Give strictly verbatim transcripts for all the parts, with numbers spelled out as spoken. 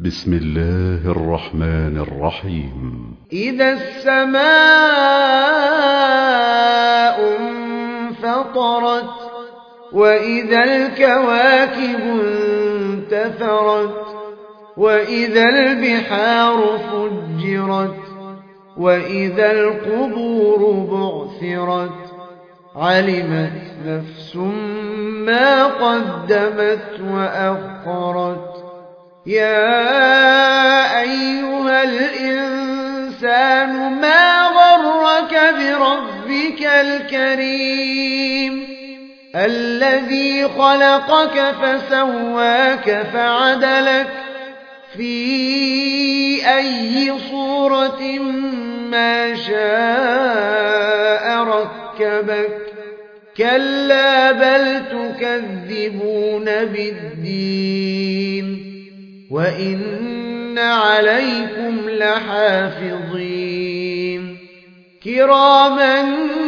بسم الله الرحمن الرحيم. إذا السماء انفطرت وإذا الكواكب انتثرت وإذا البحار فجرت وإذا القبور بعثرت علمت نفس ما قدمت وأخرت. يا أيها الإنسان ما غرك بربك الكريم الذي خلقك فسواك فعدلك في أي صورة ما شاء ركبك. كلا بل تكذبون بالدين وإن عليكم لحافظين كراما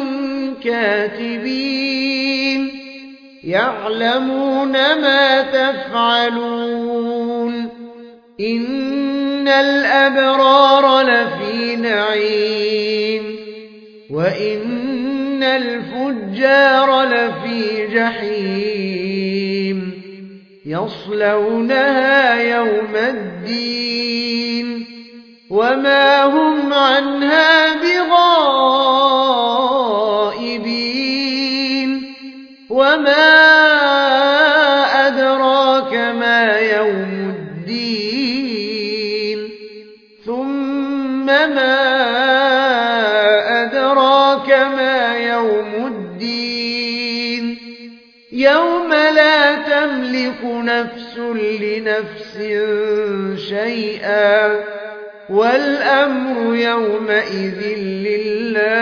كاتبين يعلمون ما تفعلون. إن الأبرار لفي نعيم وإن الفجار لفي جحيم يصلونها يوم الدين وما هم عنها بغائبين. وما أدراك ما يوم الدين ثم ما أدراك ما يوم الدين يوم لا تملك نفس لنفس شيئا والأمر يومئذ لله.